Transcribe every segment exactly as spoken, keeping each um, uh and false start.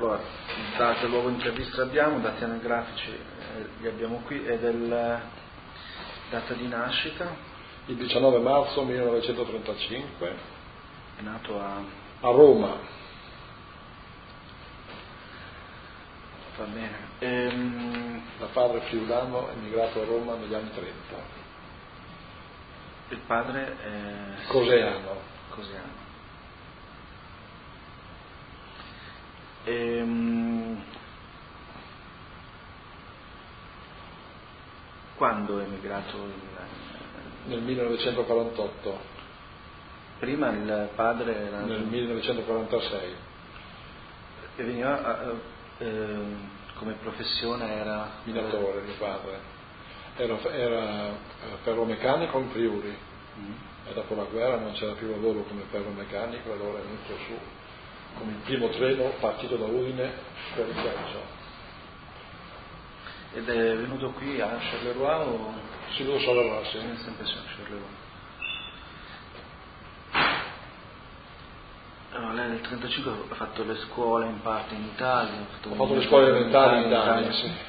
dopo date luogo in registro abbiamo, dati anagrafici eh, li abbiamo qui, e del data di nascita. Il diciannove marzo millenovecentotrentacinque. È nato a, a Roma. Va bene. Ehm, da padre friulano, emigrato a Roma negli anni trenta. Il padre è Coseano. Coseano. Ehm, quando è emigrato? Il, nel millenovecentoquarantotto. Prima il padre era nel millenovecentoquarantasei. E veniva eh, come professione era minatore, mio padre. Era, era ferromeccanico in Friuli. Mm. E dopo la guerra non c'era più lavoro come ferromeccanico, allora è venuto su con il primo treno partito da Udine per il Belgio. Ed è venuto qui a Charleroi o? Sì, venuto a Charleroi, sì. È sempre a Charleroi. Allora, lei nel trentacinque ha fatto le scuole in parte in Italia. Ha fatto, Ho fatto le scuole elementari in Italia, in Italia, sì.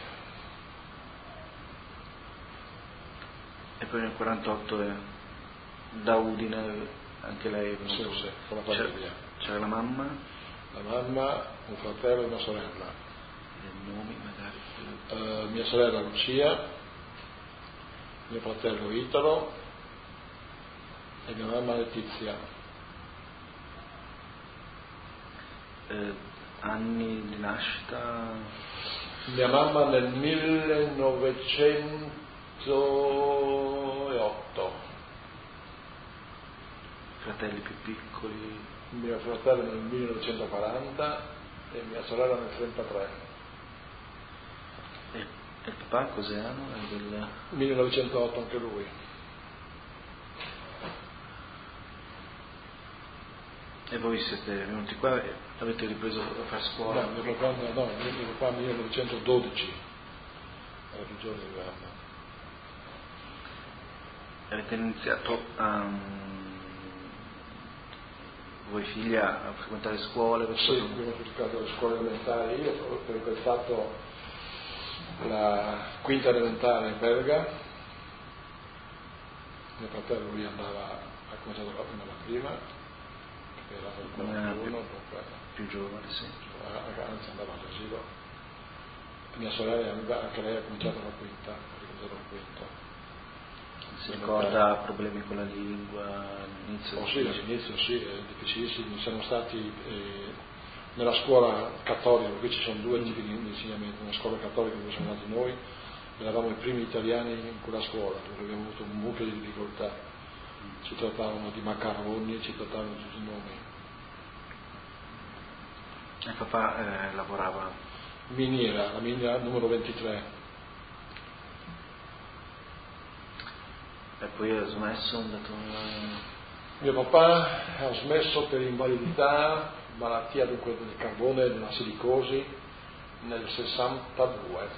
E poi nel quarantotto è da Udine, anche lei è venuta. Sì, sì, con la famiglia. C'era la mamma? La mamma, un fratello e una sorella. I nomi magari? Uh, mia sorella Lucia, mio fratello Italo e mia mamma Letizia. Eh, anni di nascita? Mia mamma nel millenovecentootto. Fratelli più piccoli? Mio fratello nel millenovecentoquaranta e mia sorella nel trentatré. E, e il papà Coseano? È del millenovecentootto anche lui. E voi siete venuti qua e avete ripreso a fare scuola? No, mio papà no, no, mio papà nel millenovecentododici, era più giorni di anno. Avete iniziato a, voi figli a frequentare scuole? Sì, abbiamo frequentato le scuole elementari, io ho frequentato la quinta elementare in Belga, mio fratello lui andava, ha cominciato la prima, che era nel quarantuno, più giovane, sì. Anzi andava all'asilo. Mia sorella, anche lei ha cominciato la quinta, ha ricominciato la quinta. Si ricorda problemi con la lingua all'inizio? Oh, sì, all'inizio sì, è difficilissimo. Siamo stati eh, nella scuola cattolica, qui ci sono due tipi di insegnamento, nella scuola cattolica dove siamo andati noi, eravamo i primi italiani in quella scuola, dove abbiamo avuto un mucchio di difficoltà, ci trattavano di macaroni, ci trattavano di tutti i nomi. E papà eh, lavorava? Miniera, la miniera numero ventitré. E poi ha smesso, è andato... Mio papà ha smesso per invalidità, malattia dunque del carbone e della silicosi nel sessantadue.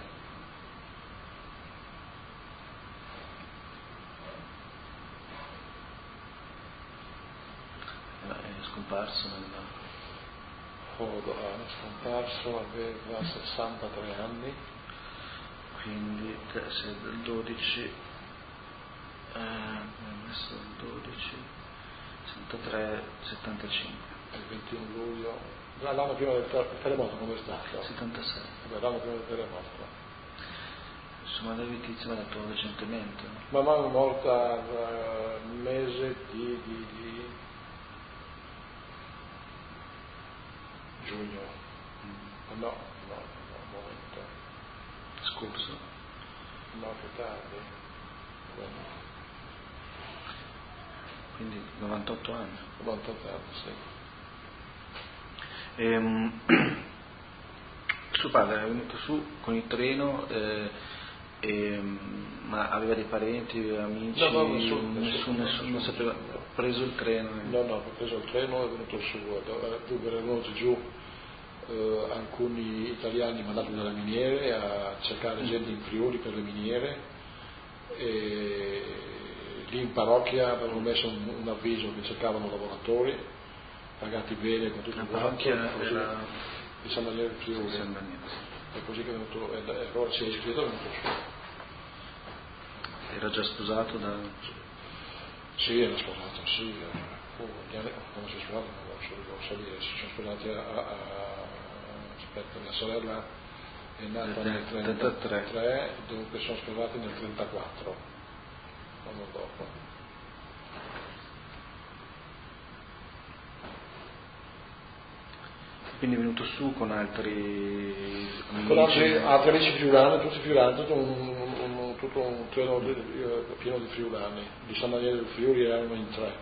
È scomparso nella... Oh, è scomparso, aveva sessantatré anni. Quindi se del dodici, eh, ho messo il dodici, sessantatré, settantacinque. Il ventuno luglio, l'anno prima del terremoto come è stato? settantasei. Vabbè, l'anno prima del terremoto. Insomma, la Letizia mi ha detto recentemente. No? Mamma è morta il mese di, di, di giugno. Mm. No, no, no, un momento. Scorso? No, più tardi. Bene. Quindi novantotto anni. novantotto anni, sì. Ehm, suo padre è venuto su con il treno, eh, ehm, ma aveva dei parenti, amici? No, no, nessuno, nessuno, nessuno, nessuno, non sapeva, no. preso il treno? Eh. No, no, ha preso il treno, è venuto su, dunque erano venuti giù eh, alcuni italiani mandati dalle miniere a cercare gente in Friuli per le miniere, e lì in parrocchia avevano messo un, un avviso che cercavano lavoratori pagati bene con tutto la quanto, parrocchia così. era di San Daniele del Friuli. San Daniele. È così che è venuto, e allora si è iscritto e è venuto su. Era già sposato da... Sì, era sposato, sì. Oh, gli anni, quando si è sposato non lo so, lo so dire, si sono sposati a, a, a aspetta, mia sorella è nata nel trentatré, dunque sono sposati nel trentaquattro, l'anno dopo. Quindi è venuto su con altri amici? Con altri, altri amici friulani, tutti friulani, tutto un, un, tutto un treno di, pieno di friulani. Di San Daniele del Friuli erano in tre.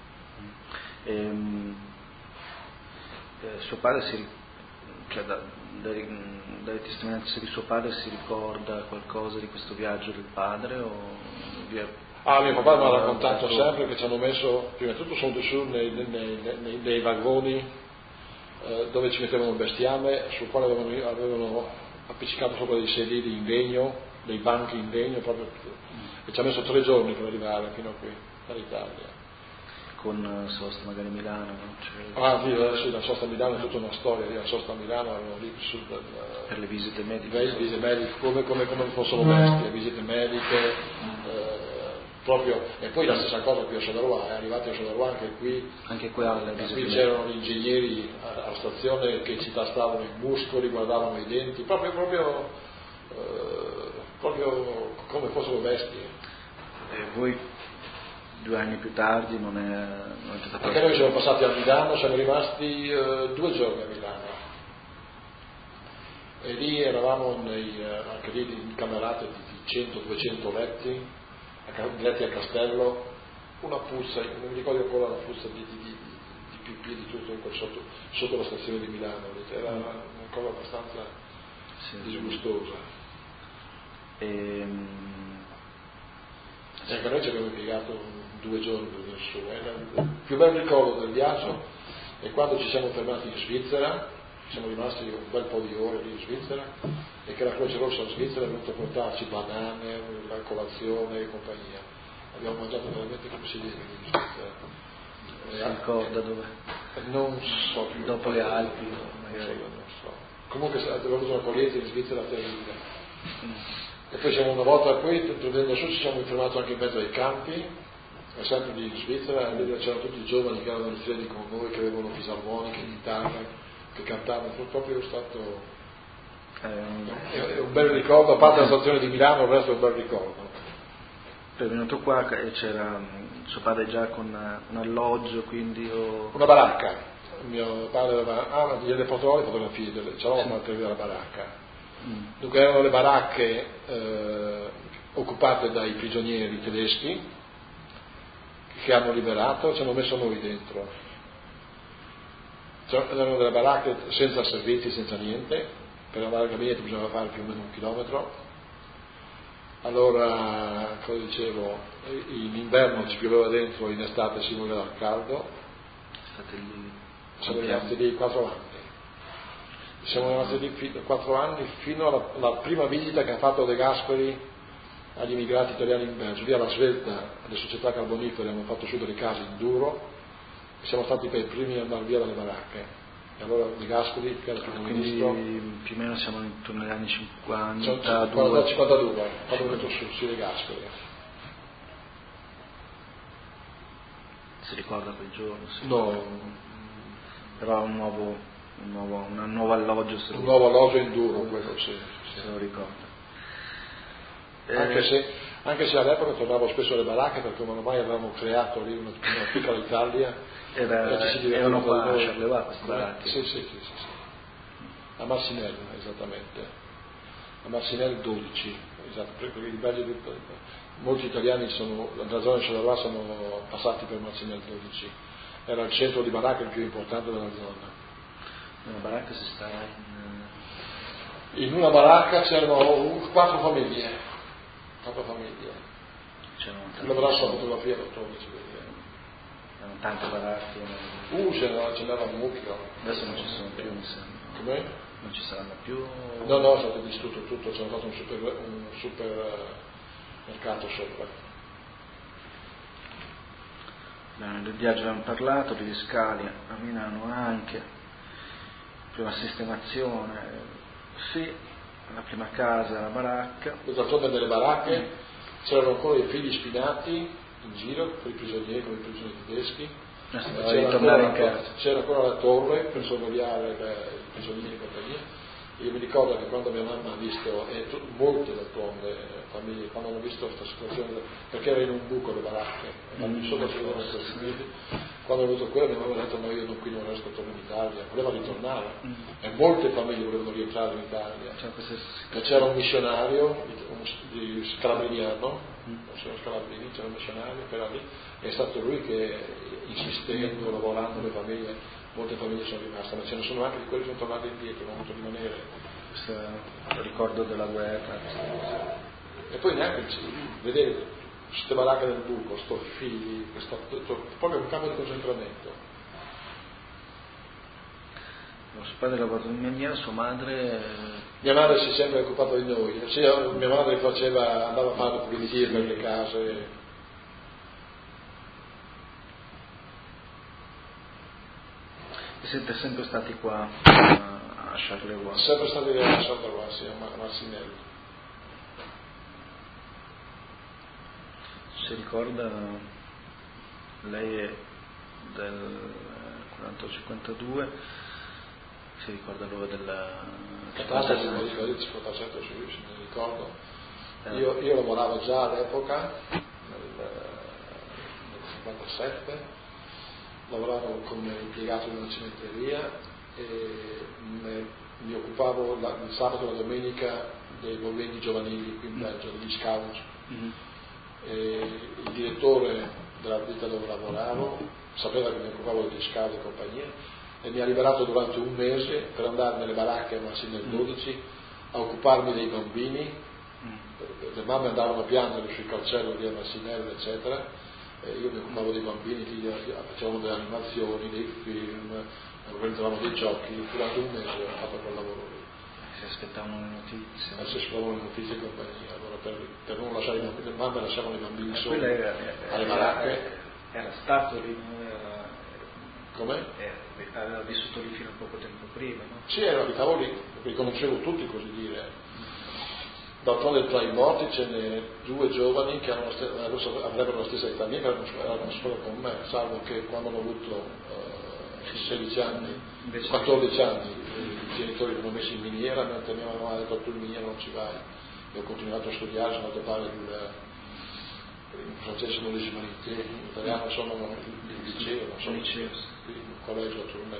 Ehm, eh, suo padre si cioè da, dai, dalle testimonianze di suo padre si ricorda qualcosa di questo viaggio del padre? O vi è... Ah, mio papà mi ha raccontato sempre che ci hanno messo, prima di tutto sono su nei, nei, nei, nei vagoni eh, dove ci mettevano il bestiame, sul quale avevano, avevano appiccicato sopra dei sedili in legno, dei banchi in legno, proprio, e ci ha messo tre giorni per arrivare fino a qui, dall'Italia. Con sosta magari a Milano, no? Cioè... Ah, sì, sì, la sosta a Milano è tutta una storia, la sosta a Milano erano lì su del, per le visite mediche, le visite mediche come, come, come fossero bestie, visite mediche, eh, proprio, e poi la stessa cosa qui a Charleroi, è arrivati a Charleroi anche qui, anche qui, alle qui visite c'erano gli ingegneri alla stazione che ci tastavano i muscoli, guardavano i denti, proprio, proprio, eh, proprio come fossero bestie. E voi due anni più tardi non è... Non è Anche noi siamo passati a Milano, siamo rimasti eh, due giorni a Milano e lì eravamo nei, eh, anche lì in camerate di cento duecento letti, letti a castello, una puzza, non mi ricordo ancora la puzza di, di, di, di pipì di tutto in quel sotto, sotto la stazione di Milano, era una, una cosa abbastanza sì, disgustosa. E, e anche noi ci abbiamo impiegato due giorni per venire su. Eh. Il più bel ricordo del viaggio è quando ci siamo fermati in Svizzera, siamo rimasti un bel po' di ore lì in Svizzera, e che la Croce Rossa Svizzera è venuta a portarci banane, la colazione e compagnia. Abbiamo mangiato veramente come si deve in Svizzera. Si eh, ricorda dove? Non so più. Dopo le Alpi? Magari. Non so. Comunque abbiamo avuto un'accoglienza in Svizzera terribile. Mm. E poi siamo una volta qui, prendendo su, ci siamo fermati anche in mezzo ai campi, sempre lì in Svizzera, e c'erano tutti i giovani che erano in treni con noi, che avevano fisarmonica, chitarre, che cantavano, proprio è stato è, è un bel ricordo, a parte la stazione di Milano, il resto è un bel ricordo. È venuto qua e c'era suo padre già con un alloggio, quindi o... una baracca. Mio padre aveva, ah, gliele portò le fotografie, c'era la parte della baracca. Mm. Dunque erano le baracche eh, occupate dai prigionieri tedeschi che hanno liberato, ci hanno messo noi dentro. Cioè, erano delle baracche senza servizi, senza niente, per andare al gabinetto bisognava fare più o meno un chilometro. Allora, come dicevo, in inverno ci pioveva dentro, in estate si moriva dal caldo. State lì? Siamo rimasti lì quattro anni. Siamo rimasti lì quattro anni fino alla, alla prima visita che ha fatto De Gasperi agli immigrati italiani in Belgio. Lì alla Svelta, alle società carbonifere, hanno fatto su delle case in duro e siamo stati per i primi ad andare via dalle baracche. E allora De Gasperi, che era il primo ministro, più o meno siamo intorno agli anni cinquanta, cinquantadue, cinquantadue quando è venuto su, sì, De Gasperi. Si ricorda quel giorno? Sì. No. Però un nuovo, un nuovo, un nuovo alloggio. Un nuovo alloggio in duro, quello sì. Se sì. Lo ricorda. Anche, eh, se, anche se all'epoca tornavo spesso alle baracche, perché ormai avevamo creato lì una, una piccola Italia. Era, e ci si erano qua a noi. Charleroi queste baracche? Sì, sì, sì, sì, sì. A Marcinelle, esattamente. A Marcinelle dodici, esatto, perché i belgi, molti italiani sono, nella zona di Charleroi sono passati per Marcinelle dodici. Era il centro di baracche il più importante della zona. Una baracca si sta in... In una baracca c'erano quattro famiglie. Quattro famiglie. C'erano la prossima fotografia lo trovo, ci vede. Erano tante baracche. Uh, ce n'era, ce n'era mucchia. Adesso non ci sono più, mi sembra. Come? Non ci saranno più? No, no, è stato distrutto tutto, c'è stato un super, un super uh, mercato sopra. Bene, del viaggio abbiamo parlato, degli scali a Milano anche. prima sistemazione, sì, la prima casa, la baracca. D'altronde nelle baracche mm. c'erano ancora i figli spinati in giro, per i prigionieri, come i prigionieri tedeschi, no, c'era, ancora, c'era ancora la torre per sorvegliare i prigionieri e compagnia. Io mi ricordo che quando mia mamma ha visto, e tu, molte d'altronde famiglie, quando hanno visto questa situazione, perché era in un buco le baracche, erano mm, solo quando è venuto quello mia mamma ha detto no, io non, qui non resto, torno in Italia, voleva ritornare mm. e molte famiglie volevano rientrare in Italia. Cioè, e c'era un missionario di, di Scalabriniano, mm. non sono Scalabrini, c'era un missionario che era lì, è stato lui che insistendo, lavorando le famiglie, molte famiglie sono rimaste, ma ce ne sono anche di quelli che sono tornati indietro, non hanno voluto rimanere. Questo è il ricordo della guerra. E poi neanche vedere queste baracche del buco, sto figli, questo, proprio un campo di concentramento. Suo padre ha lavorato in miniera, sua madre... Mia madre si è sempre occupata di noi, cioè, mia madre faceva, andava a fare pulizie per le case. E siete sempre stati qua a Charleroi? Sempre stati a Charleroi, sì, a Marcinelle. Si ricorda, lei è del quarantotto cinquantadue, si ricorda l'ora della cinquantasette, cinquantasette se mi ricordo. Io, io lavoravo già all'epoca, nel, nel cinquantasette, lavoravo come impiegato in una cimenteria e me, mi occupavo la, il sabato e la domenica dei movimenti giovanili qui in Belgio, degli scout. Mm-hmm. E il direttore della ditta dove lavoravo sapeva che mi occupavo degli scout e compagnia e mi ha liberato durante un mese per andare nelle baracche a Marcinelle dodici a occuparmi dei bambini. Le mamme andavano a piangere sui cancelli di Marcinelle eccetera e io mi occupavo dei bambini, facevamo delle animazioni, dei film, organizzavamo dei giochi. Durante un mese ho fatto quel lavoro lì. Si aspettavano le notizie. Eh, si aspettavano le notizie e compagnia. Allora per, per non lasciare i bambini, le mamme lasciavano i bambini eh, soli era, alle baracche. Era, era stato lì, era, come? Era, aveva vissuto lì fino a poco tempo prima, no? Sì, ero, abitavo lì, li conoscevo tutti, così dire. D'altronde tra i morti ce ne due giovani che hanno st- avrebbero la stessa età mia, che erano a scuola con me, salvo che quando hanno avuto uh, sedici anni, invece quattordici anni, i genitori li hanno messi in miniera, mentre mia mamma ha detto tu in miniera non ci vai. E ho continuato a studiare, sono andato a fare il, in francese sono les humanités, in italiano sono il liceo, non so, il collegio a Tournai.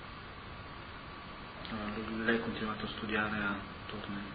Allora, lei ha continuato a studiare a Tournai.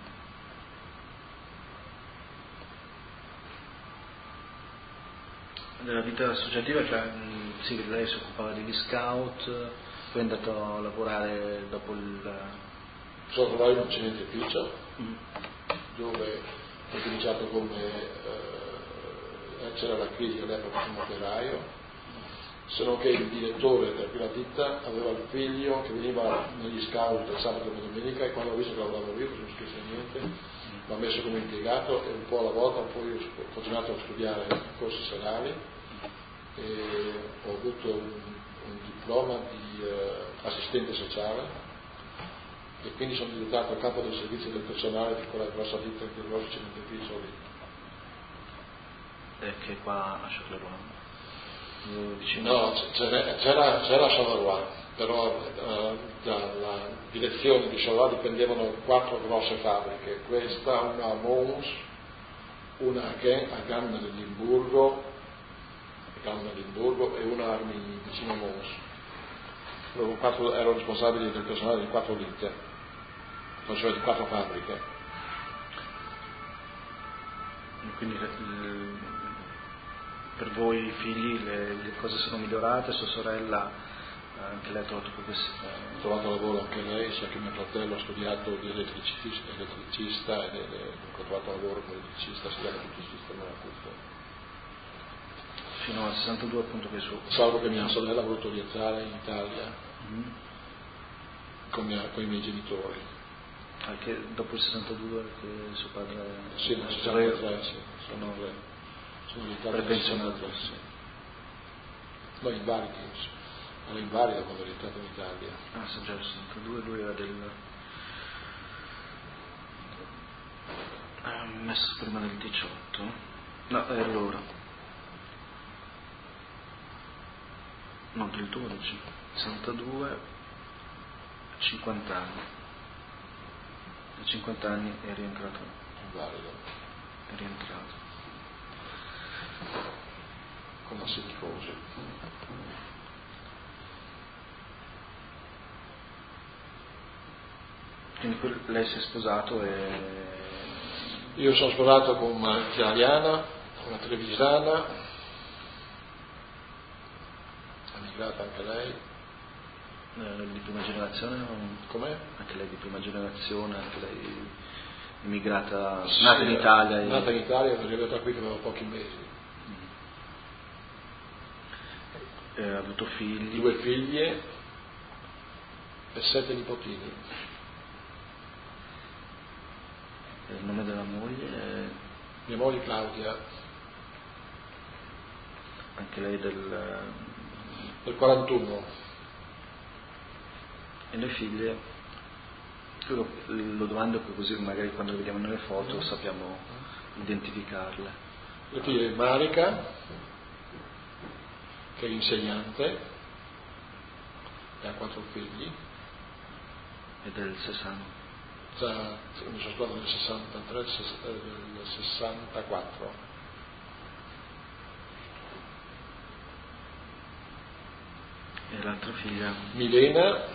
Della vita associativa, cioè, sì, lei si occupava degli scout, poi è andato a lavorare dopo il... Sono lavorato in un cementificio mm. dove ho cominciato come eh, c'era la crisi all'epoca come operaio, se non che il direttore di quella ditta aveva il figlio che veniva negli scout il sabato e la domenica e quando ho visto che lavoravo io, non scrisse niente, mi ha messo come impiegato e un po' alla volta poi ho continuato a studiare corsi serali e ho avuto un, un diploma di eh, assistente sociale e quindi sono diventato a capo del servizio del personale di quella grossa ditta, di quel grosso cementificio lì. E che qua a Charleroi? No, c'era, c'era, c'era a Charleroi, però eh, dalla direzione di Charleroi dipendevano quattro grosse fabbriche, questa, una a Mons, una a Gand nel Limburgo, Limburgo e una a Armini, vicino a Mons. Ero, quattro, ero responsabile del personale di quattro ditte, cioè di quattro fabbriche. Quindi per voi i figli le, le cose sono migliorate, sua sorella anche lei ha trovato progressivamente? Ha trovato lavoro anche lei, sia che mio fratello ha studiato di elettricista, elettricista e ha trovato lavoro come elettricista, ha studiato tutto il sistema tutto. Fino al sessantadue appunto che su. Salvo che mia sorella ha voluto rientrare in Italia mm-hmm. con, mia, con i miei genitori. Anche dopo il sessantadue che suo padre... Sì, nel sessantatré, sì, sono tre. Sono rientrato nel sessantatré, sì. No, in vari, era invalido quando è rientrato in Italia. Ah, sì, già, settantadue, lui era del... ha messo prima del diciotto? No, è allora. No, del dodici. sessantadue, cinquanta anni. A cinquanta anni è rientrato. Invalido. È rientrato. Con la silicosi. Quindi lei si è sposato e... Io sono sposato con una italiana, una trevisana, emigrata anche lei. Eh, di prima generazione? O... Com'è? Anche lei di prima generazione, anche lei immigrata, Sì, nata in Italia. E... Nata in Italia, sono arrivata qui che avevo pochi mesi. Mm. Ha avuto figli? Due figlie e sette nipotini. Il nome della moglie è... Mia moglie Claudia. Anche lei del... Del quarantuno. E le figlie, io lo, lo domando così magari quando le vediamo nelle foto mm. sappiamo identificarle. Le figlie di Marica, che è insegnante, e ha quattro figli. E del sessanta? Già, mi sono sposato nel sessantatré, del sessantaquattro. E l'altra figlia? Milena.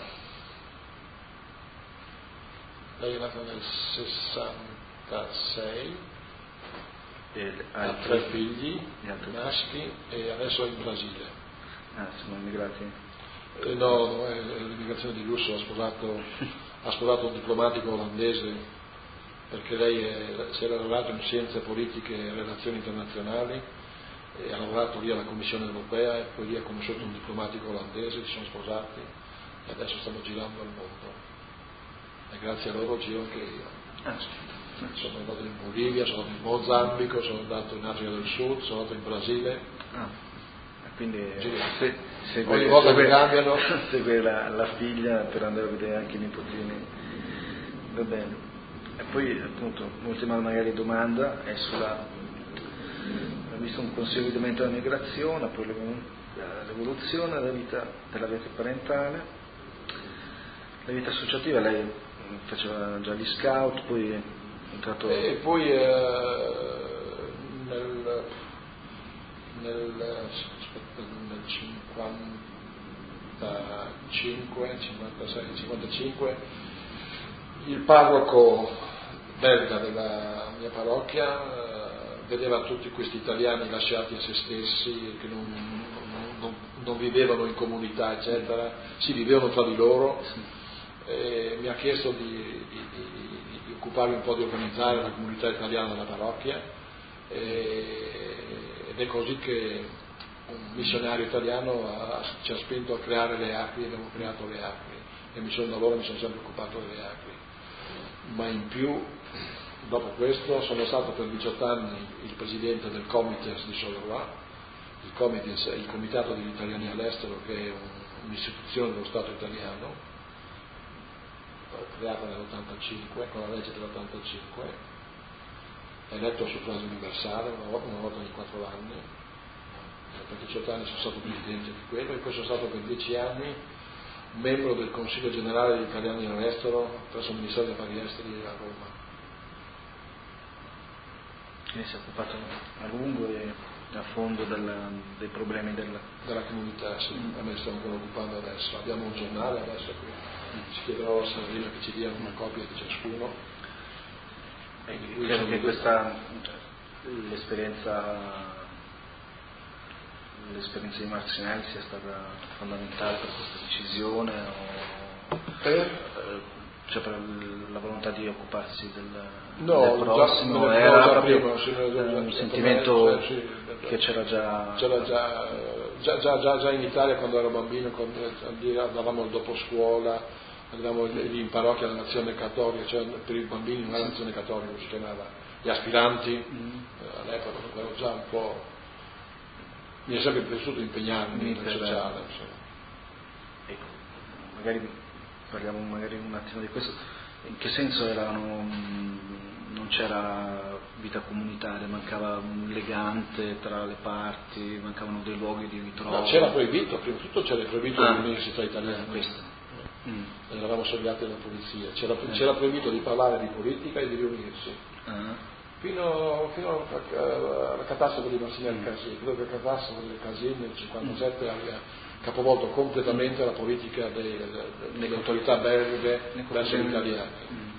Lei è nata nel sessantasei, e ha tre figli maschi e adesso è in Brasile. Ah, sono immigrati? Eh, no, no, è, è l'immigrazione di lusso, ha sposato, ha sposato un diplomatico olandese perché lei è, si era laureata in scienze politiche e relazioni internazionali e ha lavorato lì alla Commissione Europea e poi lì ha conosciuto un diplomatico olandese, si sono sposati e adesso stanno girando al mondo. E grazie a loro giro anche io. Ah, sono andato in Bolivia, sono andato in Mozambico, sono andato in Africa del Sud, sono andato in Brasile. Ah, quindi se, segue, ogni volta segue, che cambiano segue la, la figlia per andare a vedere anche i nipotini. Va bene. E poi appunto l'ultima magari domanda è sulla... ho visto un consolidamento della migrazione, poi l'evoluzione della vita, della vita parentale. La vita associativa, lei faceva già gli scout, poi è entrato... E poi eh, nel, nel, nel cinquantacinque, cinquantasei, cinquantacinque il parroco belga della mia parrocchia eh, vedeva tutti questi italiani lasciati a se stessi, che non, non, non vivevano in comunità, eccetera, si vivevano tra di loro. E mi ha chiesto di, di, di, di occuparmi un po' di organizzare la comunità italiana della parrocchia e, ed è così che un missionario italiano ha, ci ha spinto a creare le Acri, abbiamo creato le Acri e mi sono, da allora mi sono sempre occupato delle Acri. Ma in più, dopo questo, sono stato per diciotto anni il presidente del Comites di Charleroi. Il Comites è il Comitato degli Italiani all'estero, che è un, un'istituzione dello Stato italiano creata nell'ottantacinque, con la legge dell'ottantacinque, eletto a suffragio universale una volta, una volta ogni quattro anni. Per diciotto anni sono stato presidente di quello e poi sono stato per dieci anni membro del Consiglio Generale degli Italiani all'estero presso il Ministero degli Affari Esteri a Roma. Quindi si è occupato a lungo e a fondo della, dei problemi della... della comunità, sì. Mm. A me stiamo ancora occupando adesso. Abbiamo un giornale adesso qui. Mm. Ci chiederò a Sarina che ci dia una copia di ciascuno. E credo che questa l'esperienza l'esperienza di Marcinelli sia stata fondamentale per questa decisione o per? Cioè per la volontà di occuparsi del, no, del prossimo già, era no, proprio prima, sì, un già, sentimento sì, sì, che c'era già c'era già, già, già, già, già in Italia quando ero bambino, quando andavamo al dopo scuola, andavamo lì in parrocchia alla nazione cattolica, cioè per i bambini non era la nazione cattolica, si chiamava gli aspiranti, mm. all'epoca ero già un po', mi è sempre piaciuto impegnarmi nel sociale. Insomma. magari parliamo magari un attimo di questo, in che senso erano, non c'era vita comunitaria, mancava un legante tra le parti, mancavano dei luoghi di ritrovo? No, c'era proibito, prima di tutto c'era proibito ah, riunirsi tra italiani, questo. Mm. Eravamo sorvegliati dalla polizia, c'era, eh. c'era proibito di parlare di politica e di riunirsi. Ah. Fino, fino alla catastrofe di Marsilio Casini, credo che la catastrofe del Casini nel cinquantasette abbia capovolto completamente la politica dei, delle autorità belghe verso gli italiani.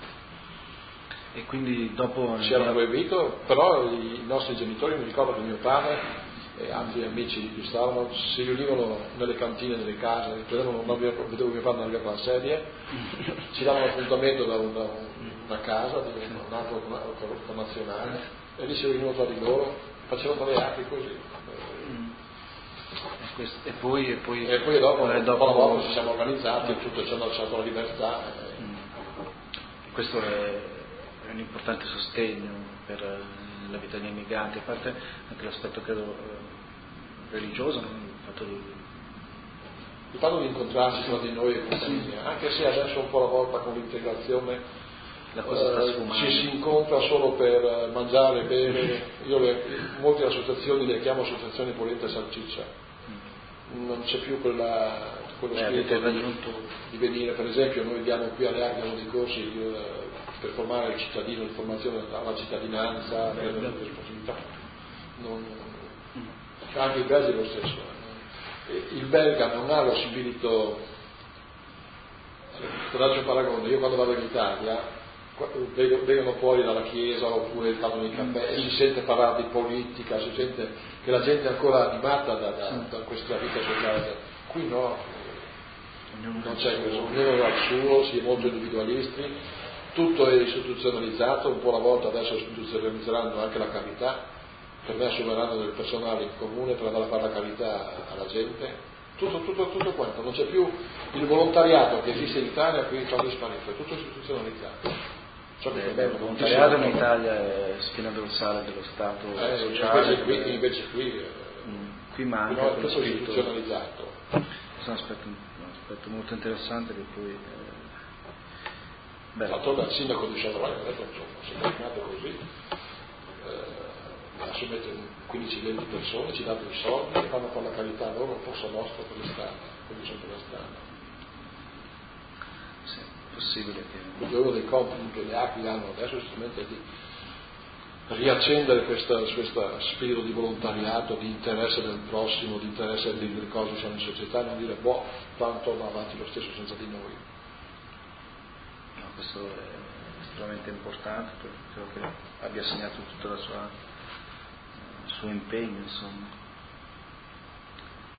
E quindi dopo ci era proibito, però i nostri genitori, mi ricordo che mio padre e altri amici di cui stavano si riunivano nelle cantine delle case, prendevano, vedevo mio padre arrivare con la sedia, ci davano appuntamento da una, una casa di un altro connazionale e lì si riunivano tra di loro, facevano le atti così. E, questo, e poi e poi, e poi dopo, eh, dopo... dopo ci siamo organizzati e tutto ci hanno lasciato la libertà. E... Mm. Questo è, è un importante sostegno per la vita degli immigranti, a parte anche l'aspetto credo religioso, no? il fatto di il fatto di incontrarsi tra di noi e compagnia, anche se adesso un po' alla volta con l'integrazione la cosa eh, ci si incontra solo per mangiare, bere. Io le, molte associazioni le chiamo associazioni polenta e salsiccia, non c'è più quella, quello Beh, spirito di, di venire. Per esempio noi diamo qui alle Aghe dei corsi eh, per formare il cittadino, l'informazione alla cittadinanza, per le responsabilità. Non, anche il belga è lo stesso. Il belga non ha lo spirito, per darci un paragone, io quando vado in Italia vengono fuori dalla chiesa oppure fanno i caffè e si sente parlare di politica, si sente che la gente è ancora animata da, da, da questa vita sociale. Qui no, non c'è questo, ognuno ha il suo, si è molto individualisti, tutto è istituzionalizzato, un po' alla volta adesso istituzionalizzeranno anche la carità, per me assumeranno del personale in comune per andare a fare la carità alla gente, tutto, tutto, tutto quanto, non c'è più il volontariato che esiste in Italia, qui quando è sparito, è tutto istituzionalizzato. Ciò che eh, il volontariato in Italia è spina dorsale dello Stato eh, sociale. Invece qui, invece qui, mm, qui manca no, quello tutto spirito istituzionalizzato. Questo è un aspetto, un aspetto molto interessante che poi eh, fatto dal sindaco di Sciabrone, ha detto insomma, si è camminato così, eh, assumete quindici venti persone, ci date i soldi e vanno a fare la carità loro al posto nostro per le strade, quindi sono per la strada. Sì, è possibile che... Quindi uno dei compiti che le Acqui hanno adesso è giustamente di riaccendere questo spirito di volontariato, di interesse del prossimo, di interesse delle cose che sono in società, non dire boh, tanto va avanti lo stesso senza di noi. No, questo è estremamente importante, credo che abbia segnato tutto la sua, il suo impegno, insomma.